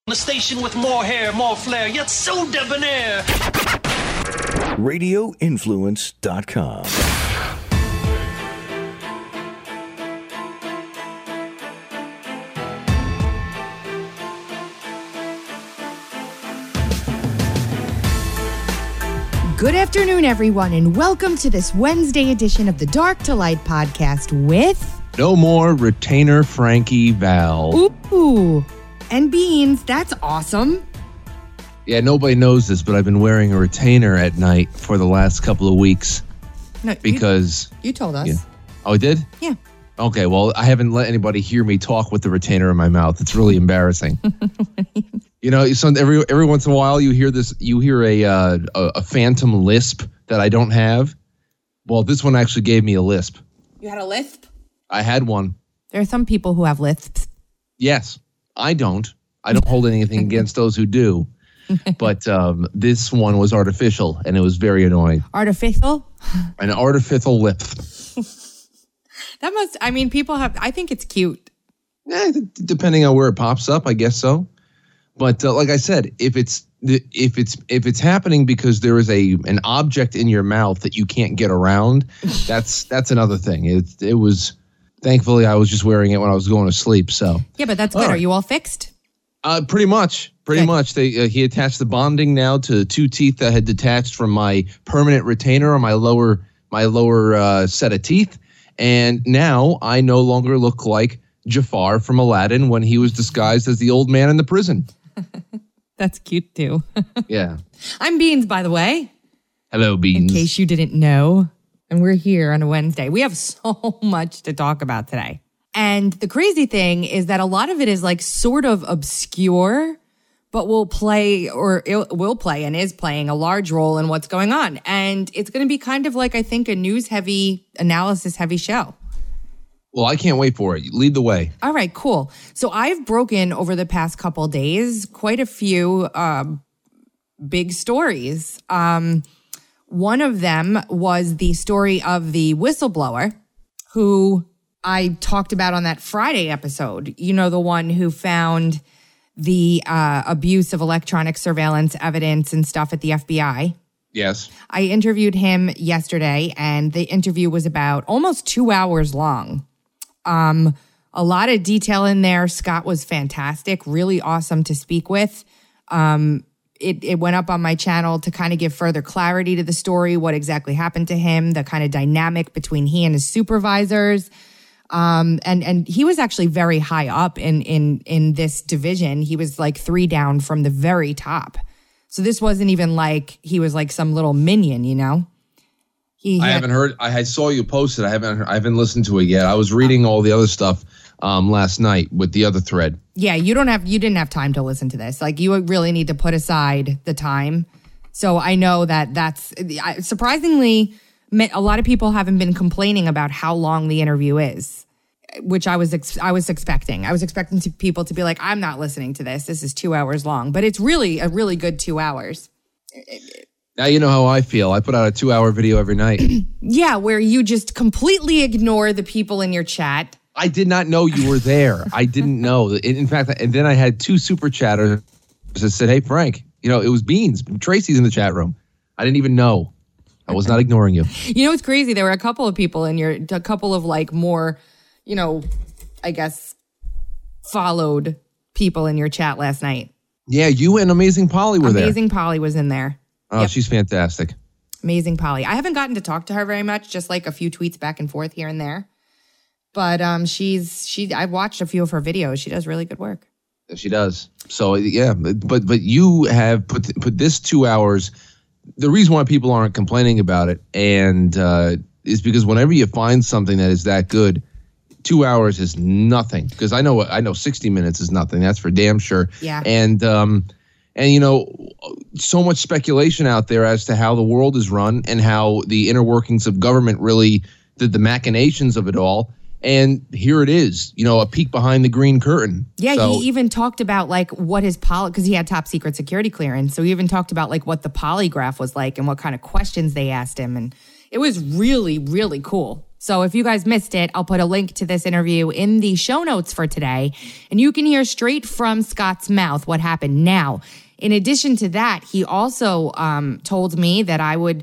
The station with more hair, more flair, yet so debonair. RadioInfluence.com. Good afternoon, everyone, and welcome to this Wednesday edition of the Dark to Light podcast with... No more retainer Frankie Val. Ooh, and Beans. That's awesome. Yeah, nobody knows this, but I've been wearing a retainer at night for the last couple of weeks. No, because... You told us. Yeah. Oh, I did? Yeah. Okay, well, I haven't let anybody hear me talk with the retainer in my mouth. It's really embarrassing. You know, so every once in a while you hear this. You hear a phantom lisp that I don't have. Well, this one actually gave me a lisp. You had a lisp? I had one. There are some people who have lisps. Yes, I don't. I don't hold anything against those who do. But this one was artificial, and it was very annoying. Artificial? An artificial lisp. That must. I mean, people have. I think it's cute. Depending on where it pops up, I guess so. But like I said, if it's happening because there is an object in your mouth that you can't get around, that's another thing. It was thankfully I was just wearing it when I was going to sleep. So yeah, but that's good. Right. Are you all fixed? Pretty much. He attached the bonding now to 2 teeth that had detached from my permanent retainer on my lower set of teeth, and now I no longer look like Jafar from Aladdin when he was disguised as the old man in the prison. That's cute too. Yeah. I'm Beans, by the way. Hello, Beans. In case you didn't know. And we're here on a Wednesday. We have so much to talk about today. And the crazy thing is that a lot of it is like sort of obscure, but will play and is playing a large role in what's going on. And it's going to be kind of like, I think, a news-heavy, analysis-heavy show. Well, I can't wait for it. Lead the way. All right, cool. So I've broken over the past couple of days quite a few big stories. One of them was the story of the whistleblower who I talked about on that Friday episode. You know, the one who found the abuse of electronic surveillance evidence and stuff at the FBI. Yes. I interviewed him yesterday, and the interview was about almost 2 hours long. A lot of detail in there. Scott was fantastic, really awesome to speak with. It went up on my channel to kind of give further clarity to the story, what exactly happened to him, the kind of dynamic between he and his supervisors. And he was actually very high up in this division. He was like 3 down from the very top. So this wasn't even like he was like some little minion, you know? I haven't heard. I saw you post it. I haven't listened to it yet. I was reading all the other stuff last night with the other thread. Yeah, you didn't have time to listen to this. Like, you really need to put aside the time. So I know that's surprisingly, a lot of people haven't been complaining about how long the interview is, which I was expecting. I was expecting people to be like, I'm not listening to this. This is 2 hours long, but it's really a really good 2 hours. Now you know how I feel. I put out a 2-hour video every night. Yeah, where you just completely ignore the people in your chat. I did not know you were there. I didn't know. In fact, and then I had 2 super chatters that said, hey, Frank, you know, it was Beans. Tracy's in the chat room. I didn't even know. I was not ignoring you. You know, it's crazy. There were a couple of people a couple of like more, you know, I guess, followed people in your chat last night. Yeah, you and Amazing Polly were there. Amazing Polly was in there. Oh, yep. She's fantastic. Amazing Polly. I haven't gotten to talk to her very much, just like a few tweets back and forth here and there. But I've watched a few of her videos. She does really good work. She does. So yeah, but you have put this 2 hours. The reason why people aren't complaining about it is because whenever you find something that is that good, 2 hours is nothing. Because I know 60 minutes is nothing. That's for damn sure. Yeah. And you know, so much speculation out there as to how the world is run and how the inner workings of government really did the machinations of it all. And here it is, you know, a peek behind the green curtain. Yeah, so, he even talked about like what his because he had top secret security clearance. So he even talked about like what the polygraph was like and what kind of questions they asked him. And it was really, really cool. So if you guys missed it, I'll put a link to this interview in the show notes for today, and you can hear straight from Scott's mouth what happened. Now, in addition to that, he also told me that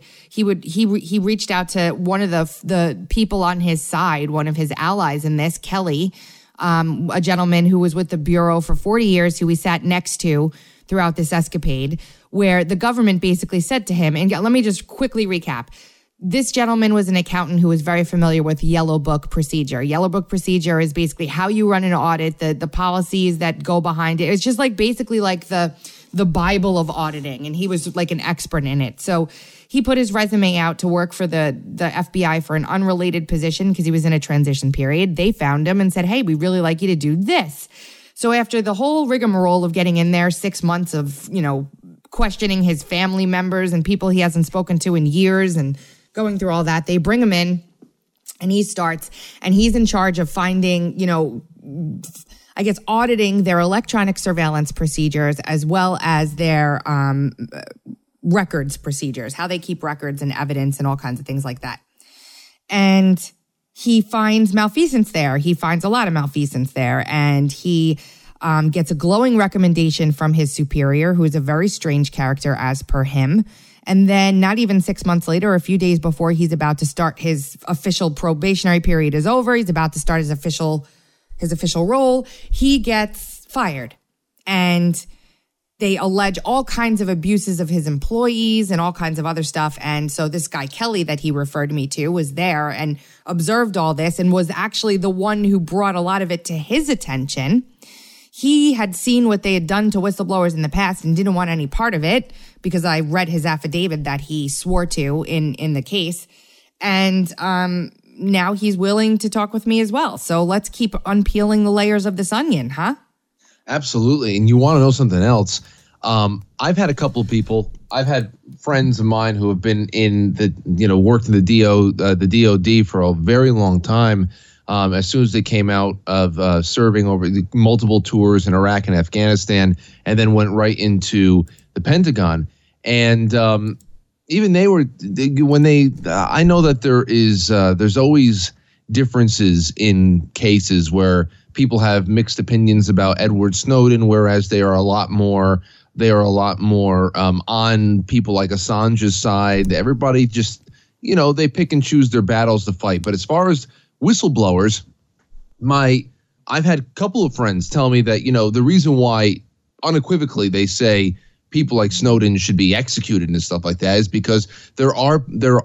he reached out to one of the people on his side, one of his allies in this, Kelly, a gentleman who was with the Bureau for 40 years, who he sat next to throughout this escapade, where the government basically said to him, and let me just quickly recap. This gentleman was an accountant who was very familiar with Yellow Book procedure. Yellow Book procedure is basically how you run an audit, the policies that go behind it. It's just like basically like the Bible of auditing, and he was like an expert in it. So he put his resume out to work for the FBI for an unrelated position because he was in a transition period. They found him and said, hey, we really like you to do this. So after the whole rigmarole of getting in there, 6 months of, questioning his family members and people he hasn't spoken to in years and going through all that, they bring him in and he starts, and he's in charge of finding, auditing their electronic surveillance procedures as well as their records procedures, how they keep records and evidence and all kinds of things like that. And he finds malfeasance there. He finds a lot of malfeasance there, and he gets a glowing recommendation from his superior, who is a very strange character as per him. And then not even 6 months later, a few days before he's about to start his official probationary period is over, he's about to start his official role, he gets fired. And they allege all kinds of abuses of his employees and all kinds of other stuff. And so this guy, Kelly, that he referred me to, was there and observed all this and was actually the one who brought a lot of it to his attention. He had seen what they had done to whistleblowers in the past and didn't want any part of it because I read his affidavit that he swore to in the case. And now he's willing to talk with me as well. So let's keep unpeeling the layers of this onion, huh? Absolutely. And you want to know something else? I've had a couple of people. I've had friends of mine who have been in worked in the DOD for a very long time. As soon as they came out of serving over the multiple tours in Iraq and Afghanistan, and then went right into the Pentagon. And even they were I know that there's always differences in cases where people have mixed opinions about Edward Snowden, whereas they are a lot more on people like Assange's side. Everybody just, they pick and choose their battles to fight. But as far as whistleblowers, I've had a couple of friends tell me that, the reason why unequivocally they say people like Snowden should be executed and stuff like that is because there are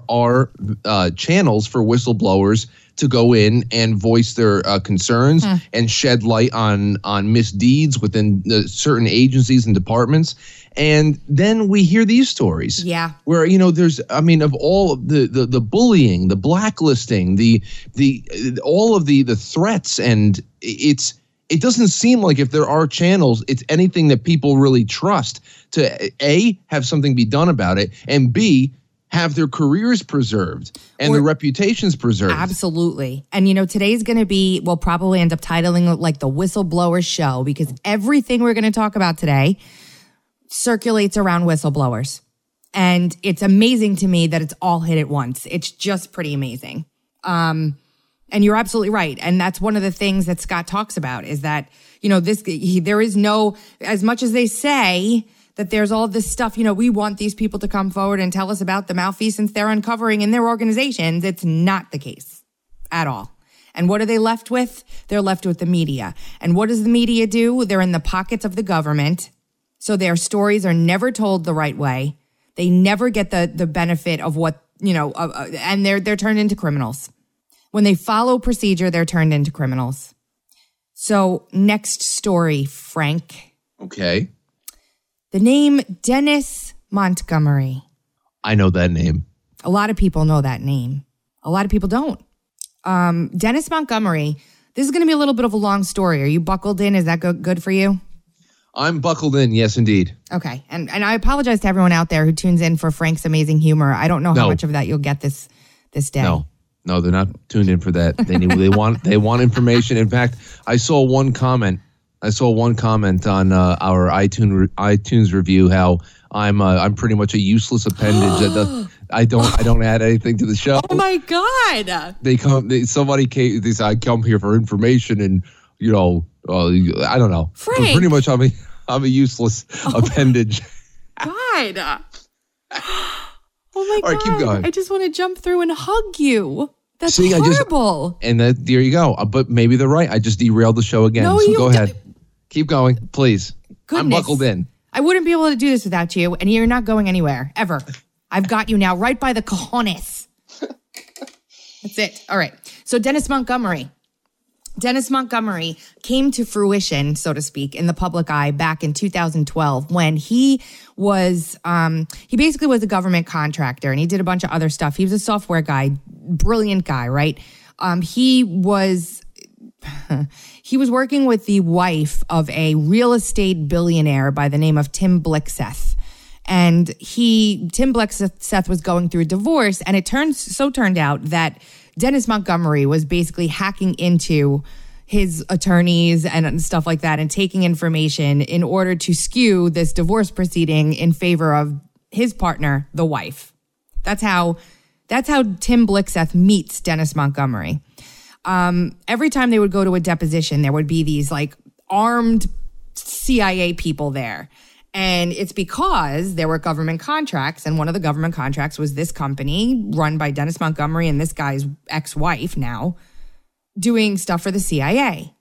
channels for whistleblowers to go in and voice their concerns and shed light on misdeeds within certain agencies and departments. And then we hear these stories, where there's, of all of the bullying, the blacklisting, the all of the threats, and it doesn't seem like if there are channels, it's anything that people really trust to A, have something be done about it, and B, have their careers preserved and their reputations preserved. Absolutely. And, today's going to be, we'll probably end up titling it like the Whistleblower Show, because everything we're going to talk about today circulates around whistleblowers. And it's amazing to me that it's all hit at once. It's just pretty amazing. And you're absolutely right. And that's one of the things that Scott talks about is that, there is no, as much as they say that there's all this stuff, we want these people to come forward and tell us about the malfeasance they're uncovering in their organizations. It's not the case at all. And what are they left with? They're left with the media. And what does the media do? They're in the pockets of the government. So their stories are never told the right way. They never get the benefit of what, and they're turned into criminals. When they follow procedure, they're turned into criminals. So next story, Frank. Okay. The name Dennis Montgomery. I know that name. A lot of people know that name. A lot of people don't. Dennis Montgomery, this is going to be a little bit of a long story. Are you buckled in? Is that good for you? I'm buckled in. Yes, indeed. Okay. And I apologize to everyone out there who tunes in for Frank's amazing humor. I don't know how much of that you'll get this day. No, they're not tuned in for that. They want information. In fact, I saw one comment on our iTunes review how I'm pretty much a useless appendage I don't add anything to the show. Oh my God. Somebody came, they said, I come here for information and, I don't know. Frank. Pretty much I'm a useless appendage. God. Oh my God. All right, keep going. I just want to jump through and hug you. That's horrible. There you go. But maybe they're right. I just derailed the show again. No, so you go ahead. Keep going, please. Goodness. I'm buckled in. I wouldn't be able to do this without you, and you're not going anywhere, ever. I've got you now right by the cojones. That's it. All right. So Dennis Montgomery came to fruition, so to speak, in the public eye back in 2012 when he basically was a government contractor and he did a bunch of other stuff. He was a software guy, brilliant guy, right? He was working with the wife of a real estate billionaire by the name of Tim Blixseth. And Tim Blixseth was going through a divorce, and it turned out that Dennis Montgomery was basically hacking into his attorneys and stuff like that and taking information in order to skew this divorce proceeding in favor of his partner, the wife. That's how Tim Blixseth meets Dennis Montgomery. Every time they would go to a deposition, there would be these like armed CIA people there. And it's because there were government contracts, and one of the government contracts was this company run by Dennis Montgomery and this guy's ex-wife now doing stuff for the CIA.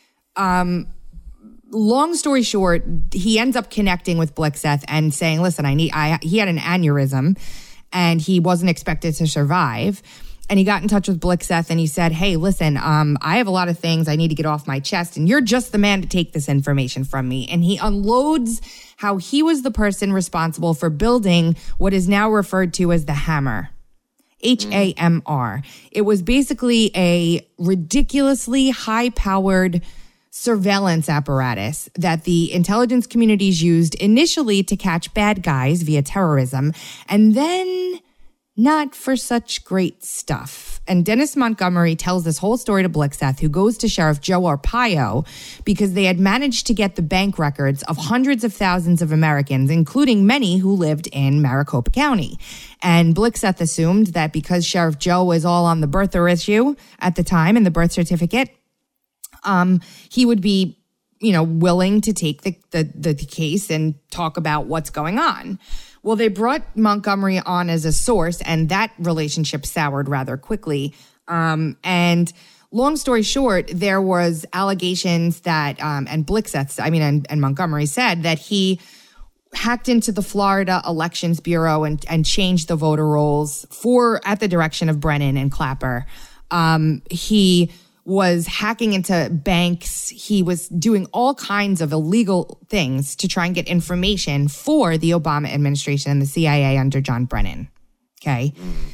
Long story short, he ends up connecting with Blixseth and saying, listen, he had an aneurysm and he wasn't expected to survive. And he got in touch with Blixseth and he said, hey, listen, I have a lot of things I need to get off my chest and you're just the man to take this information from me. And he unloads how he was the person responsible for building what is now referred to as the Hammer. HAMR. It was basically a ridiculously high-powered surveillance apparatus that the intelligence communities used initially to catch bad guys via terrorism, and then not for such great stuff. And Dennis Montgomery tells this whole story to Blixseth, who goes to Sheriff Joe Arpaio because they had managed to get the bank records of hundreds of thousands of Americans, including many who lived in Maricopa County. And Blixseth assumed that because Sheriff Joe was all on the birther issue at the time in the birth certificate, he would be, willing to take the case and talk about what's going on. Well, they brought Montgomery on as a source, and that relationship soured rather quickly. And long story short, there was allegations that, and Blixseth, and Montgomery said that he hacked into the Florida Elections Bureau and changed the voter rolls at the direction of Brennan and Clapper. He was hacking into banks. He was doing all kinds of illegal things to try and get information for the Obama administration and the CIA under John Brennan. Okay.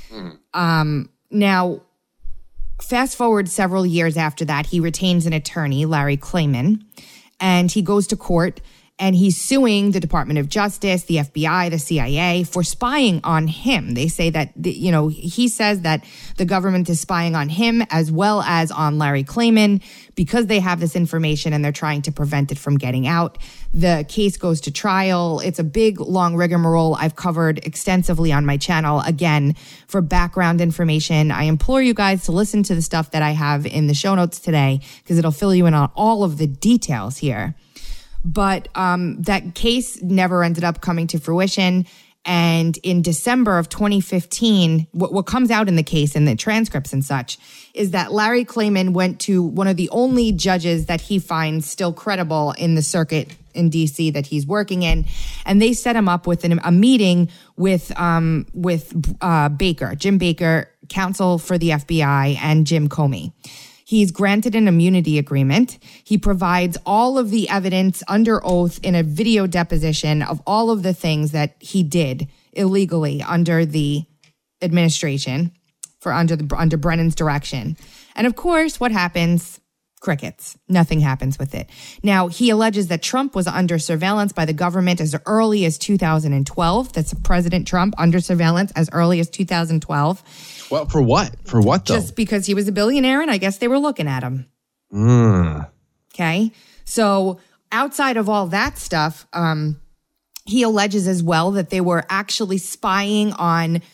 Now, fast forward several years after that, he retains an attorney, Larry Klayman, and he goes to court and he's suing the Department of Justice, the FBI, the CIA for spying on him. They say that, he says that the government is spying on him as well as on Larry Klayman because they have this information and they're trying to prevent it from getting out. The case goes to trial. It's a big, long rigmarole I've covered extensively on my channel. Again, for background information, I implore you guys to listen to the stuff that I have in the show notes today because it'll fill you in on all of the details here. But that case never ended up coming to fruition. And in December of 2015, what comes out in the case and the transcripts and such is that Larry Klayman went to one of the only judges that he finds still credible in the circuit in D.C. that he's working in. And they set him up with a meeting with Baker, Jim Baker, counsel for the FBI, and Jim Comey. He's granted an immunity agreement. He provides all of the evidence under oath in a video deposition of all of the things that he did illegally under the administration under Brennan's direction. And of course, what happens? Crickets. Nothing happens with it. Now, he alleges that Trump was under surveillance by the government as early as 2012. That's President Trump under surveillance as early as 2012. Well, for what? For what, though? Just because he was a billionaire, and I guess they were looking at him. Okay? So outside of all that stuff, he alleges as well that they were actually spying on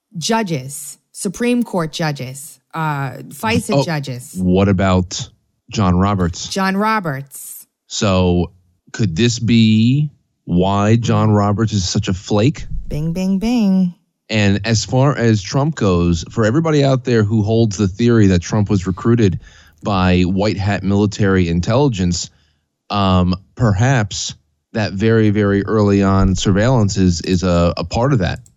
Judges, Supreme Court judges, FISA judges. What about John Roberts? John Roberts. So could this be why John Roberts is such a flake? Bing, bing, bing. And as far as Trump goes, for everybody out there who holds the theory that Trump was recruited by white hat military intelligence, perhaps that very, very early on surveillance is a part of that.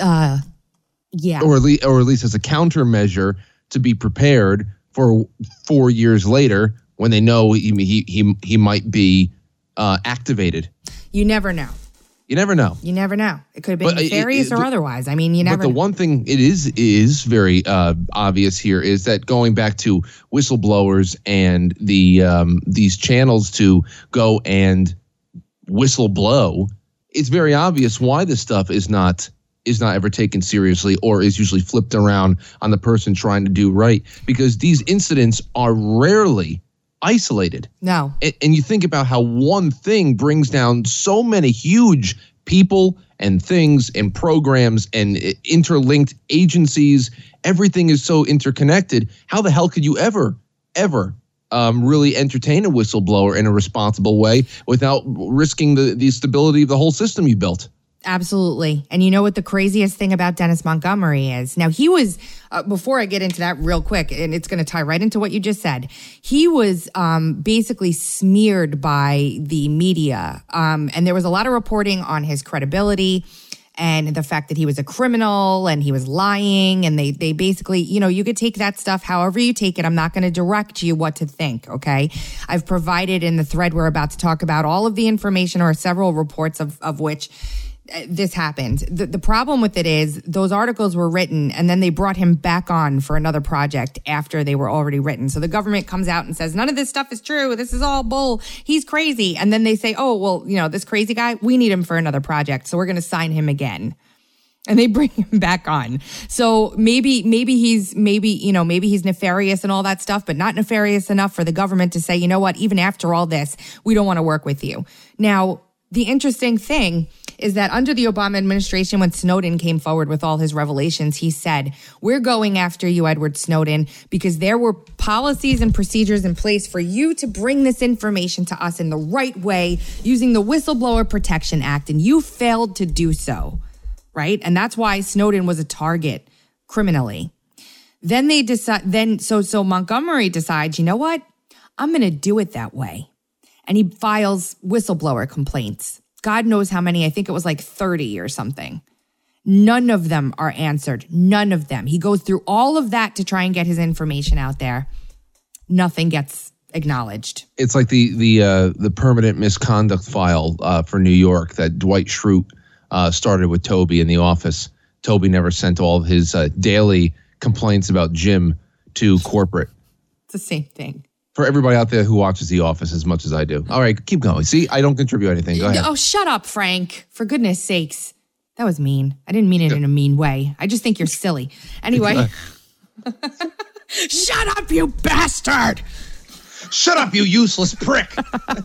Yeah. Or at least as a countermeasure to be prepared for 4 years later when they know he might be activated. You never know. You never know. You never know. It could have been nefarious or otherwise. I mean, you never know. But the one thing it is very obvious here is that going back to whistleblowers and these channels to go and whistleblow, it's very obvious why this stuff is not ever taken seriously or is usually flipped around on the person trying to do right, because these incidents are rarely isolated. No. And you think about how one thing brings down so many huge people and things and programs and interlinked agencies. Everything is so interconnected. How the hell could you ever really entertain a whistleblower in a responsible way without risking the stability of the whole system you built? Absolutely. And you know what the craziest thing about Dennis Montgomery is? Now, he was, before I get into that real quick, and it's going to tie right into what you just said, he was basically smeared by the media. And there was a lot of reporting on his credibility and the fact that he was a criminal and he was lying. And they basically, you could take that stuff however you take it. I'm not going to direct you what to think, okay? I've provided in the thread we're about to talk about all of the information or several reports of which this happened. The problem with it is those articles were written and then they brought him back on for another project after they were already written. So the government comes out and says, none of this stuff is true. This is all bull. He's crazy. And then they say, oh, well, this crazy guy, we need him for another project. So we're going to sign him again. And they bring him back on. So maybe he's nefarious and all that stuff, but not nefarious enough for the government to say, you know what, even after all this, we don't want to work with you. Now, the interesting thing is that under the Obama administration, when Snowden came forward with all his revelations, he said, we're going after you, Edward Snowden, because there were policies and procedures in place for you to bring this information to us in the right way using the Whistleblower Protection Act, and you failed to do so, right? And that's why Snowden was a target criminally. Then they decide, so Montgomery decides, you know what? I'm going to do it that way. And he files whistleblower complaints. God knows how many. I think it was like 30 or something. None of them are answered. None of them. He goes through all of that to try and get his information out there. Nothing gets acknowledged. It's like the permanent misconduct file for New York that Dwight Schrute started with Toby in the office. Toby never sent all of his daily complaints about Jim to corporate. It's the same thing. For everybody out there who watches The Office as much as I do. All right, keep going. See, I don't contribute anything. Go ahead. Oh, shut up, Frank. For goodness sakes. That was mean. I didn't mean it in a mean way. I just think you're silly. Anyway. Shut up, you bastard! Shut up, you useless prick!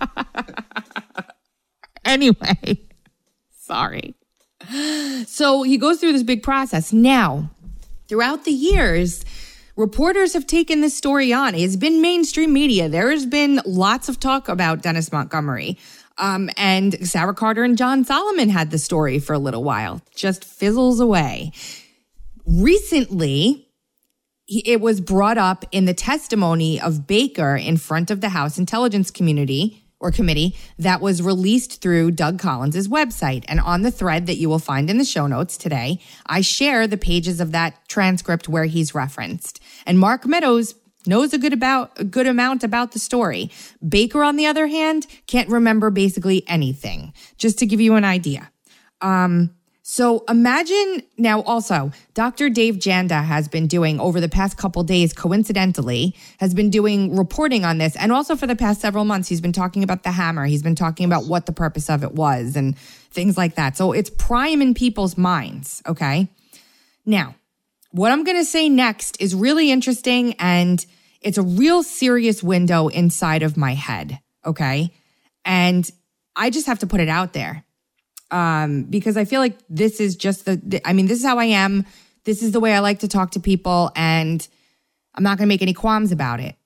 Anyway. Sorry. So he goes through this big process. Now, throughout the years, reporters have taken this story on. It's been mainstream media. There has been lots of talk about Dennis Montgomery. And Sarah Carter and John Solomon had the story for a little while. Just fizzles away. Recently, it was brought up in the testimony of Baker in front of the House Intelligence Committee that was released through Doug Collins' website. And on the thread that you will find in the show notes today, I share the pages of that transcript where he's referenced. And Mark Meadows knows a good amount about the story. Baker, on the other hand, can't remember basically anything, just to give you an idea. So imagine now also, Dr. Dave Janda has been doing over the past couple days, coincidentally, has been doing reporting on this. And also for the past several months, he's been talking about the hammer. He's been talking about what the purpose of it was and things like that. So it's prime in people's minds, okay? Now, what I'm going to say next is really interesting, and it's a real serious window inside of my head, okay? And I just have to put it out there. Because I feel like this is just this is how I am. This is the way I like to talk to people, and I'm not going to make any qualms about it.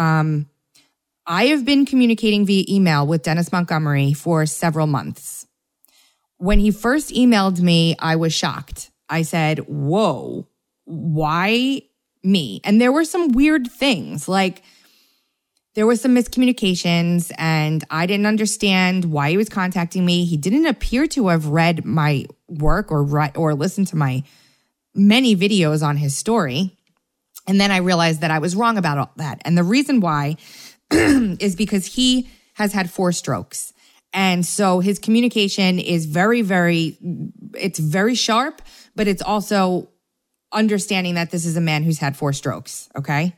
I have been communicating via email with Dennis Montgomery for several months. When he first emailed me, I was shocked. I said, whoa, why me? And there were some weird things, like there was some miscommunications and I didn't understand why he was contacting me. He didn't appear to have read my work or listened to my many videos on his story. And then I realized that I was wrong about all that. And the reason why is because he has had 4 strokes. And so his communication is it's very sharp, but it's also understanding that this is a man who's had 4 strokes, okay?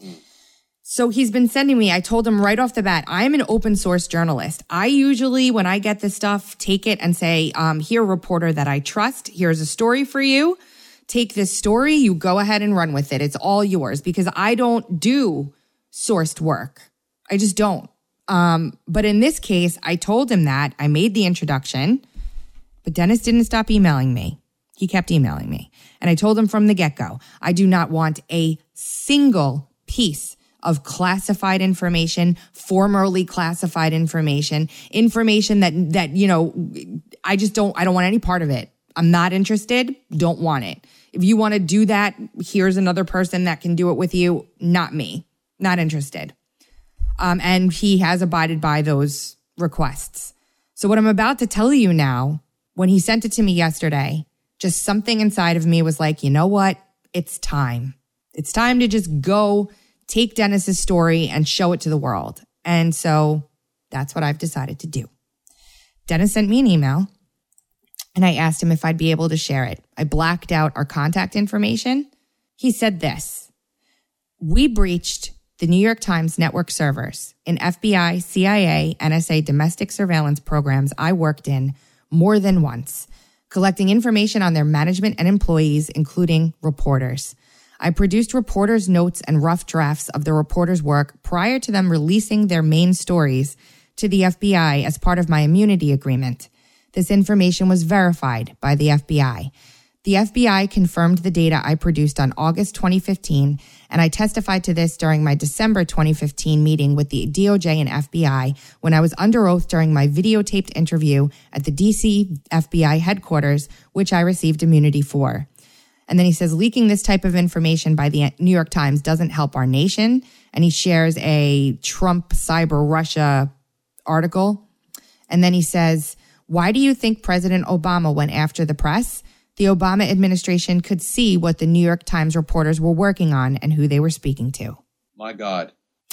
So he's been sending me, I told him right off the bat, I'm an open source journalist. I usually, when I get this stuff, take it and say, here, reporter that I trust, here's a story for you. Take this story, you go ahead and run with it. It's all yours, because I don't do sourced work. I just don't. But in this case, I told him that. I made the introduction, but Dennis didn't stop emailing me. He kept emailing me. And I told him from the get-go, I do not want a single piece of classified information, formerly classified information that, you know, I don't want any part of it. I'm not interested. Don't want it. If you want to do that, here's another person that can do it with you. Not me. Not interested. And he has abided by those requests. So what I'm about to tell you now, when he sent it to me yesterday, just something inside of me was like, you know what? It's time. It's time to just go take Dennis's story and show it to the world. And so that's what I've decided to do. Dennis sent me an email and I asked him if I'd be able to share it. I blacked out our contact information. He said this: we breached the New York Times network servers in FBI, CIA, NSA domestic surveillance programs I worked in more than once, collecting information on their management and employees, including reporters. I produced reporters' notes and rough drafts of the reporters' work prior to them releasing their main stories to the FBI as part of my immunity agreement. This information was verified by the FBI. The FBI confirmed the data I produced on August 2015, and I testified to this during my December 2015 meeting with the DOJ and FBI when I was under oath during my videotaped interview at the DC FBI headquarters, which I received immunity for. And then he says, leaking this type of information by the New York Times doesn't help our nation. And he shares a Trump Cyber Russia article. And then he says, why do you think President Obama went after the press? The Obama administration could see what the New York Times reporters were working on and who they were speaking to. My God.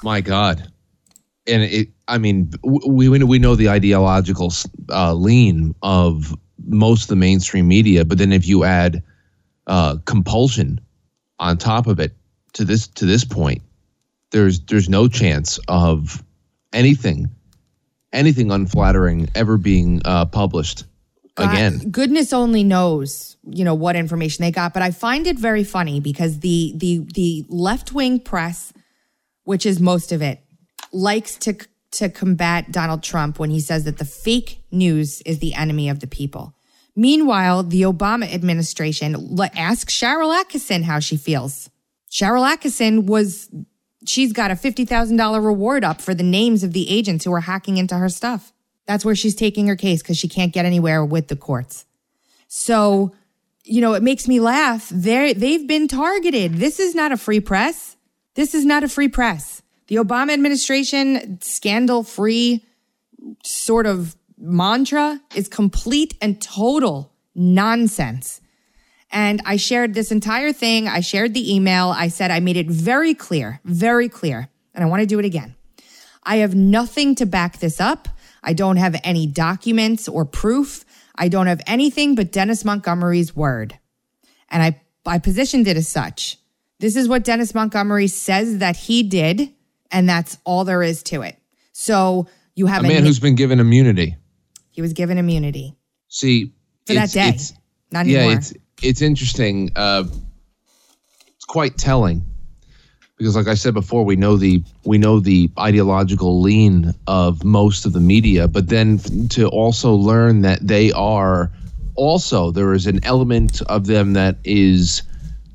And we know the ideological lean of most of the mainstream media, but then if you add compulsion on top of it to this point, there's no chance of anything unflattering ever being published again. Goodness only knows, what information they got. But I find it very funny because the left-wing press, which is most of it, likes to combat Donald Trump when he says that the fake news is the enemy of the people. Meanwhile, the Obama administration, ask Sharyl Attkisson how she feels. Sharyl Attkisson she's got a $50,000 reward up for the names of the agents who were hacking into her stuff. That's where she's taking her case because she can't get anywhere with the courts. So, it makes me laugh. They've been targeted. This is not a free press. This is not a free press. The Obama administration scandal-free sort of mantra is complete and total nonsense. And I shared this entire thing. I shared the email. I said I made it very clear. And I want to do it again. I have nothing to back this up. I don't have any documents or proof. I don't have anything but Dennis Montgomery's word. And I positioned it as such. This is what Dennis Montgomery says that he did, and that's all there is to it. So you have a man who's been given immunity. He was given immunity. See, for that day, not anymore. Yeah, it's interesting. It's quite telling because, like I said before, we know the ideological lean of most of the media, but then to also learn that they are also there is an element of them that is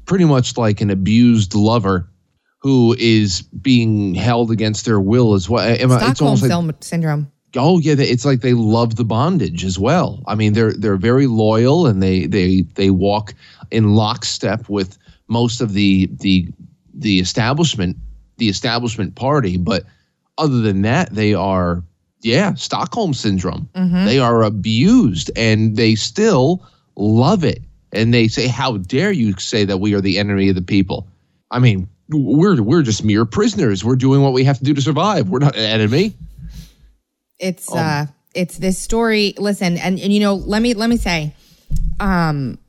pretty much like an abused lover who is being held against their will as well. It's almost like syndrome. Oh yeah, it's like they love the bondage as well. I mean, they're very loyal, and they walk in lockstep with most of the establishment party. But other than that, they are Stockholm syndrome. Mm-hmm. They are abused, and they still love it. And they say, "How dare you say that we are the enemy of the people?" I mean, we're just mere prisoners. We're doing what we have to do to survive. We're not an enemy. It's this story. Listen, and let me say, I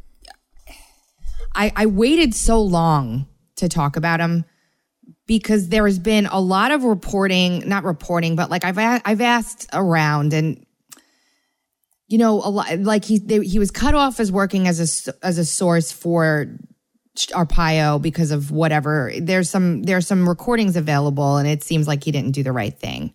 waited so long to talk about him because there has been a lot of not reporting, but like I've asked around, and a lot, like he was cut off as working as a source for Arpaio because of whatever. There's some recordings available, and it seems like he didn't do the right thing.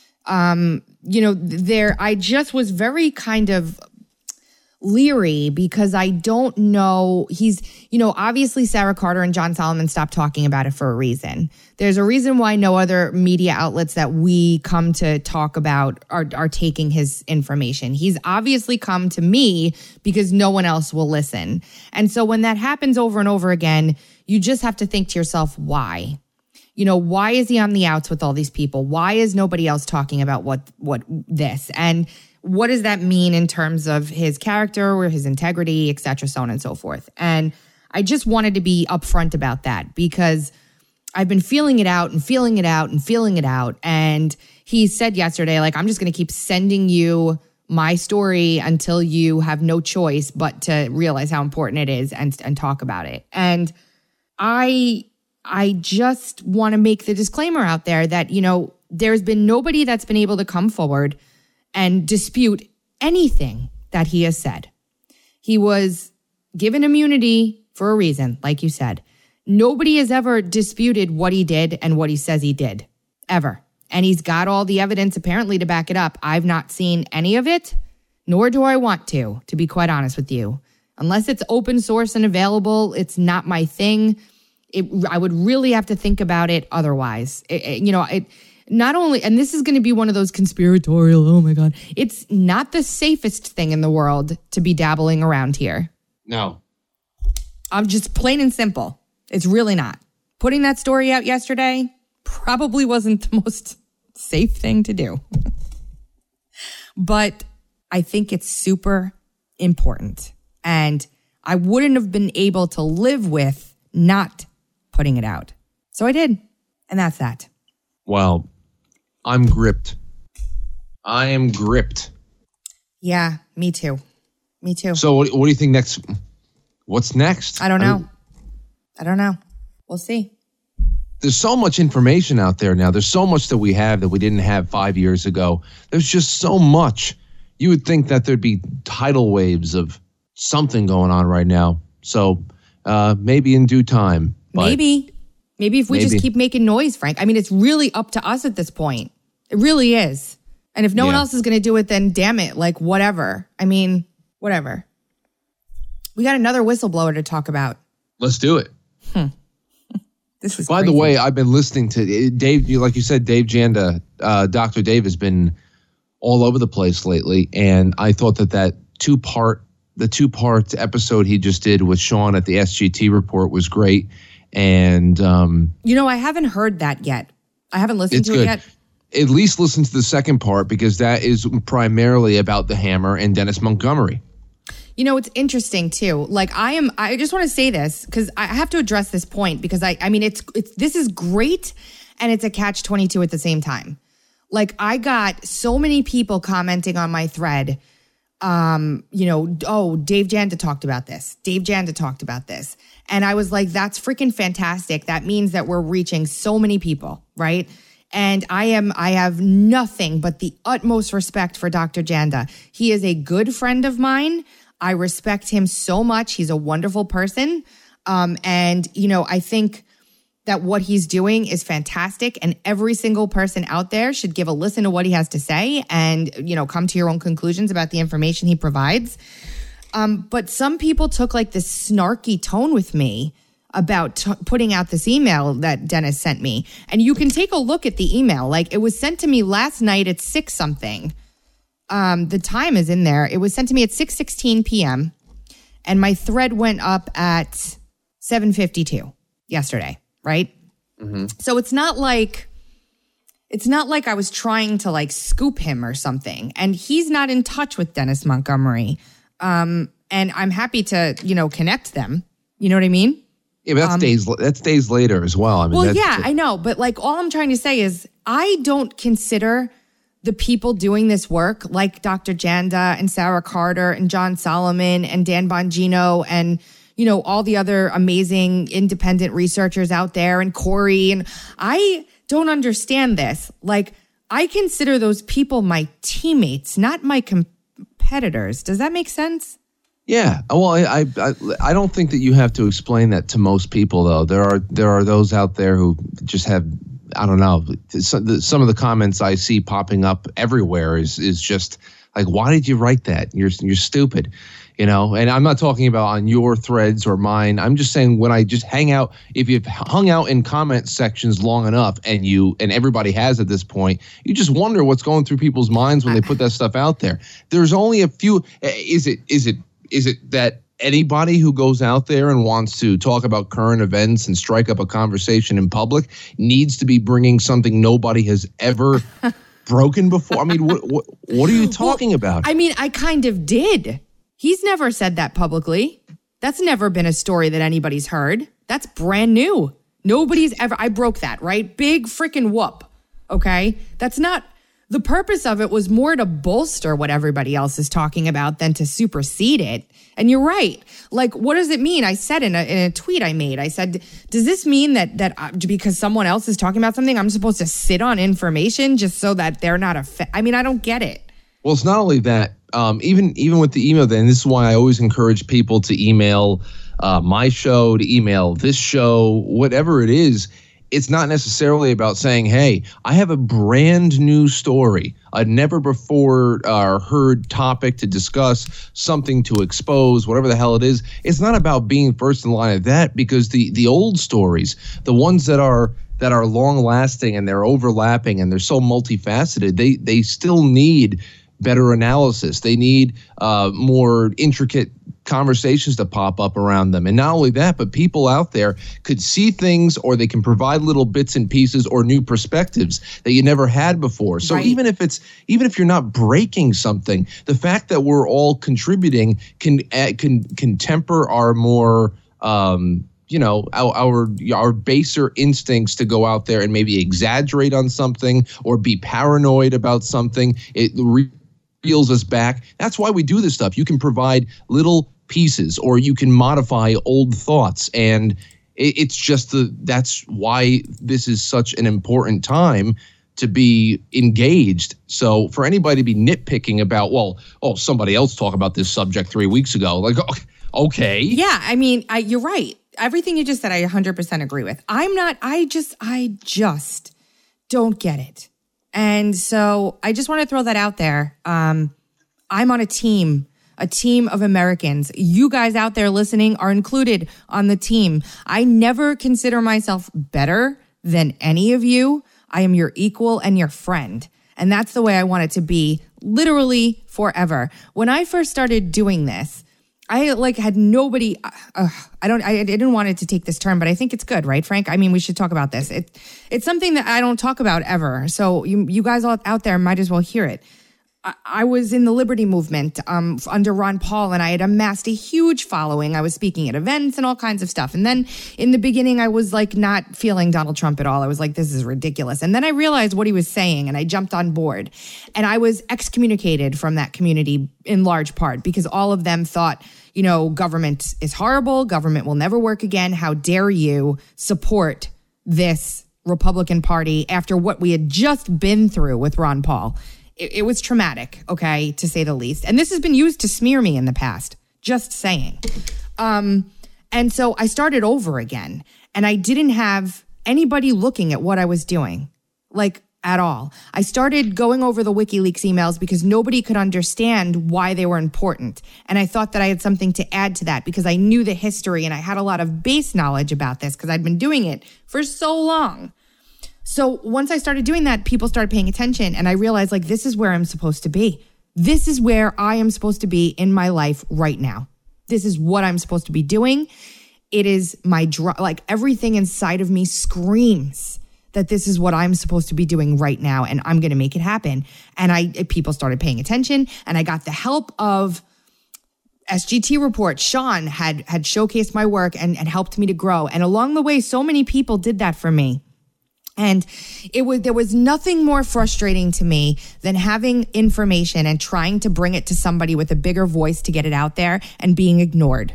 I just was very kind of leery because I don't know. He's, obviously Sarah Carter and John Solomon stopped talking about it for a reason. There's a reason why no other media outlets that we come to talk about are taking his information. He's obviously come to me because no one else will listen. And so when that happens over and over again, you just have to think to yourself, why? Why is he on the outs with all these people? Why is nobody else talking about what this? And what does that mean in terms of his character or his integrity, et cetera, so on and so forth? And I just wanted to be upfront about that because I've been feeling it out and feeling it out and feeling it out. And he said yesterday, like, I'm just going to keep sending you my story until you have no choice but to realize how important it is and talk about it. And I just want to make the disclaimer out there that, there's been nobody that's been able to come forward and dispute anything that he has said. He was given immunity for a reason, like you said. Nobody has ever disputed what he did and what he says he did, ever. And he's got all the evidence apparently to back it up. I've not seen any of it, nor do I want to be quite honest with you. Unless it's open source and available, it's not my thing. I would really have to think about it otherwise. Not only, and this is going to be one of those conspiratorial, oh my God, it's not the safest thing in the world to be dabbling around here. No. I'm just plain and simple. It's really not. Putting that story out yesterday probably wasn't the most safe thing to do. But I think it's super important. And I wouldn't have been able to live with not putting it out. So I did. And that's that. Well, I'm gripped. I am gripped. Yeah, me too. Me too. So what do you think next? What's next? I don't know. I don't know. We'll see. There's so much information out there now. There's so much that we have that we didn't have 5 years ago. There's just so much. You would think that there'd be tidal waves of something going on right now. So maybe in due time. Maybe if we just keep making noise, Frank. I mean, it's really up to us at this point. It really is. And if no one else is going to do it, then damn it, like whatever. I mean, whatever. We got another whistleblower to talk about. Let's do it. This was By the way, I've been listening to Dave, like you said, Dave Janda. Dr. Dave has been all over the place lately. And I thought that the two-part episode he just did with Sean at the SGT report was great. And I haven't heard that yet. I haven't listened to it yet. At least listen to the second part because that is primarily about the Hammer and Dennis Montgomery. It's interesting too. Like I just want to say this because I have to address this point because I mean this is great and it's a catch-22 at the same time. Like I got so many people commenting on my thread. Dave Janda talked about this. Dave Janda talked about this. And I was like, that's freaking fantastic. That means that we're reaching so many people, right? And I have nothing but the utmost respect for Dr. Janda. He is a good friend of mine. I respect him so much. He's a wonderful person. I think that what he's doing is fantastic. And every single person out there should give a listen to what he has to say and, come to your own conclusions about the information he provides. But some people took like this snarky tone with me about putting out this email that Dennis sent me. And you can take a look at the email. Like, it was sent to me last night at 6 something. The time is in there. It was sent to me at 6:16 p.m. And my thread went up at 7:52 yesterday, right? Mm-hmm. So it's not like I was trying to like scoop him or something. And he's not in touch with Dennis Montgomery. And I'm happy to, connect them. You know what I mean? Yeah, but that's days later as well. I mean, I know. But like, all I'm trying to say is I don't consider the people doing this work like Dr. Janda and Sarah Carter and John Solomon and Dan Bongino and, all the other amazing independent researchers out there and Corey. And I don't understand this. Like, I consider those people my teammates, not my competitors. Does that make sense? Yeah. Well, I don't think that you have to explain that to most people, though. There are those out there who just have, I don't know, some of the comments I see popping up everywhere is just like, why did you write that? You're stupid, And I'm not talking about on your threads or mine. I'm just saying when I just hang out, if you've hung out in comment sections long enough and everybody has at this point, you just wonder what's going through people's minds when they put that stuff out there. There's only a few. Is it that anybody who goes out there and wants to talk about current events and strike up a conversation in public needs to be bringing something nobody has ever broken before? I mean, what are you talking about? I mean, I kind of did. He's never said that publicly. That's never been a story that anybody's heard. That's brand new. Nobody's ever. I broke that, right? Big freaking whoop. Okay? That's not. The purpose of it was more to bolster what everybody else is talking about than to supersede it. And you're right. Like, what does it mean? I said in a tweet I made, I said, does this mean that because someone else is talking about something, I'm supposed to sit on information just so that they're not I mean, I don't get it. Well, it's not only that. Even with the email, then this is why I always encourage people to email my show, to email this show, whatever it is. It's not necessarily about saying, hey, I have a brand new story, a never before heard topic to discuss, something to expose, whatever the hell it is. It's not about being first in line at that, because the old stories, the ones that are long lasting and they're overlapping and they're so multifaceted, they still need better analysis. They need more intricate conversations to pop up around them. And not only that, but people out there could see things, or they can provide little bits and pieces or new perspectives that you never had before. So right. even if you're not breaking something, the fact that we're all contributing can temper our more our baser instincts to go out there and maybe exaggerate on something or be paranoid about something. It reels us back. That's why we do this stuff. You can provide little pieces, or you can modify old thoughts, and that's why this is such an important time to be engaged. So for anybody to be nitpicking about, somebody else talked about this subject 3 weeks ago, like, okay. Yeah, I mean, you're right. Everything you just said, I 100% agree with. I just don't get it. And so I just want to throw that out there. I'm on a team of Americans. You guys out there listening are included on the team. I never consider myself better than any of you. I am your equal and your friend. And that's the way I want it to be, literally forever. When I first started doing this, I had nobody. I didn't want it to take this turn, but I think it's good, right, Frank? I mean, we should talk about this. It's something that I don't talk about ever. So you guys all out there might as well hear it. I was in the Liberty Movement under Ron Paul, and I had amassed a huge following. I was speaking at events and all kinds of stuff. And then in the beginning, I was like not feeling Donald Trump at all. I was like, this is ridiculous. And then I realized what he was saying, and I jumped on board. And I was excommunicated from that community in large part because all of them thought, government is horrible. Government will never work again. How dare you support this Republican Party after what we had just been through with Ron Paul? It was traumatic, okay, to say the least. And this has been used to smear me in the past, just saying. And so I started over again, and I didn't have anybody looking at what I was doing. Like, at all. I started going over the WikiLeaks emails because nobody could understand why they were important. And I thought that I had something to add to that because I knew the history and I had a lot of base knowledge about this because I'd been doing it for so long. So once I started doing that, people started paying attention and I realized like, this is where I'm supposed to be. This is where I am supposed to be in my life right now. This is what I'm supposed to be doing. It is my like everything inside of me screams that this is what I'm supposed to be doing right now and I'm going to make it happen. And people started paying attention and I got the help of SGT Report. Sean had showcased my work and helped me to grow. And along the way, so many people did that for me. And there was nothing more frustrating to me than having information and trying to bring it to somebody with a bigger voice to get it out there and being ignored.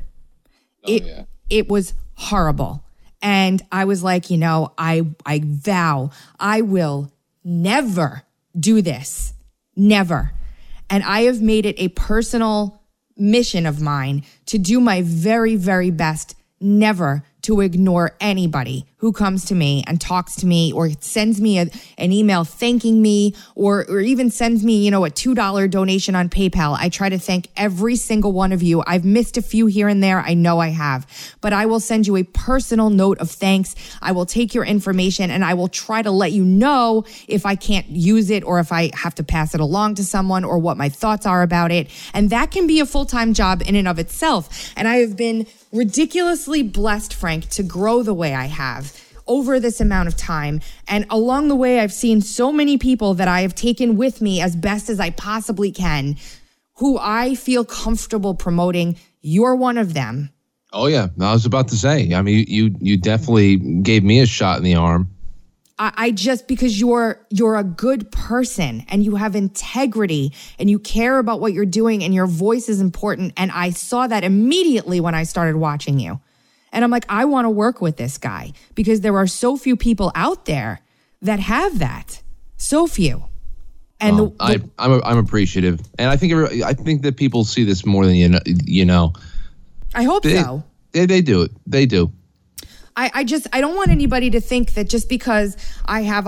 It was horrible. And I was like, I vow I will never do this. Never. And I have made it a personal mission of mine to do my very, very best never to ignore anybody who comes to me and talks to me or sends me an email thanking me or even sends me, a $2 donation on PayPal. I try to thank every single one of you. I've missed a few here and there. I know I have, but I will send you a personal note of thanks. I will take your information and I will try to let you know if I can't use it or if I have to pass it along to someone or what my thoughts are about it. And that can be a full-time job in and of itself. And I have been ridiculously blessed, Frank, to grow the way I have over this amount of time. And along the way, I've seen so many people that I have taken with me as best as I possibly can, who I feel comfortable promoting. You're one of them. Oh, yeah. I was about to say, I mean, you definitely gave me a shot in the arm. I just, because you're a good person and you have integrity and you care about what you're doing and your voice is important. And I saw that immediately when I started watching you. And I'm like, I want to work with this guy because there are so few people out there that have that. So few. And I'm appreciative. And I think that people see this more than you know. I hope so. They do it. They do. I don't want anybody to think that just because I have